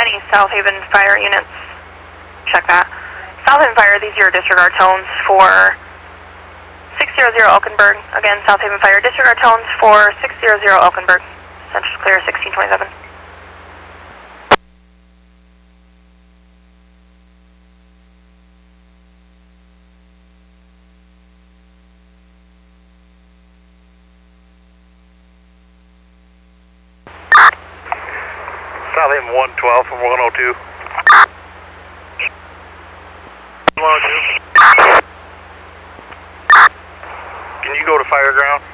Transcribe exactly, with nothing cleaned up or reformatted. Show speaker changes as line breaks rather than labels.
Any South Haven Fire units, check that. South Haven Fire, these are your disregard tones for six zero zero Elkenberg. Again, South Haven Fire, disregard tones for six zero zero Elkenberg. Central clear sixteen twenty-seven.
South Haven one twelve from one oh two. one oh two. Can you go to fire ground?